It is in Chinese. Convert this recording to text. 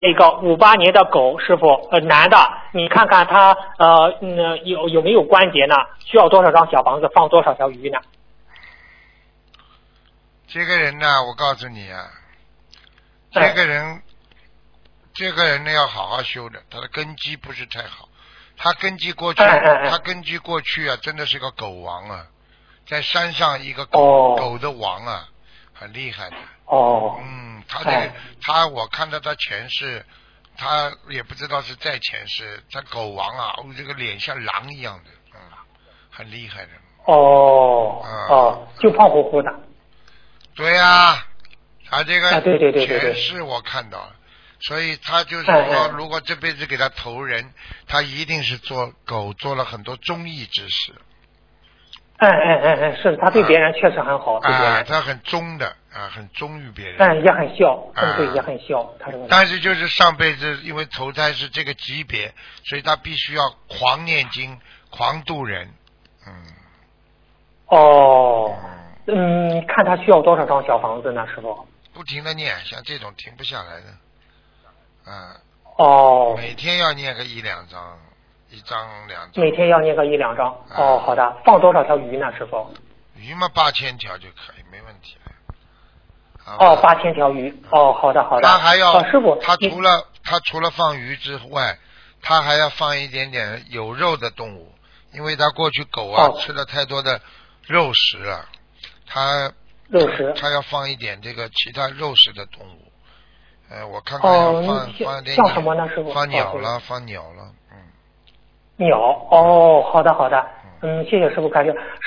一个58年的狗，师傅，男的，你看看他有没有关节呢？需要多少张小房子，放多少条鱼呢？ 这个人呢，我告诉你啊，这个人呢要好好修的，他的根基不是太好。他根基过去啊，真的是个狗王啊，在山上一个狗的王啊，很厉害的。我看到他前世，他也不知道是在前世，他狗王啊，这个脸像狼一样的，很厉害的。 就胖乎乎的。 对啊，他这个对前世我看到了。所以他就是说，如果这辈子给他投人，他一定是做狗，做了很多忠义之事。 是他对别人确实很好，对别人他很忠的很忠于别人。 也很孝，对，也很孝。他这个。 但是就是上辈子因为投胎是这个级别，所以他必须要狂念经、狂度人。 看他需要多少张小房子呢，师傅？ 不停的念，像这种停不下来的。每天要念个1-2张，1张2张。 每天要念个1-2张。好的。放多少条鱼呢，师傅？ 鱼嘛，8000条就可以，没问题。 8000条鱼。好的。 他还要师傅， 他除了放鱼之外，他还要放一点点有肉的动物，因为他过去狗吃了太多的肉食了，他要放一点这个其他肉食的动物。我看看要放点像什么呢，师傅？ 放鸟了。 鸟。好的。谢谢师傅开示。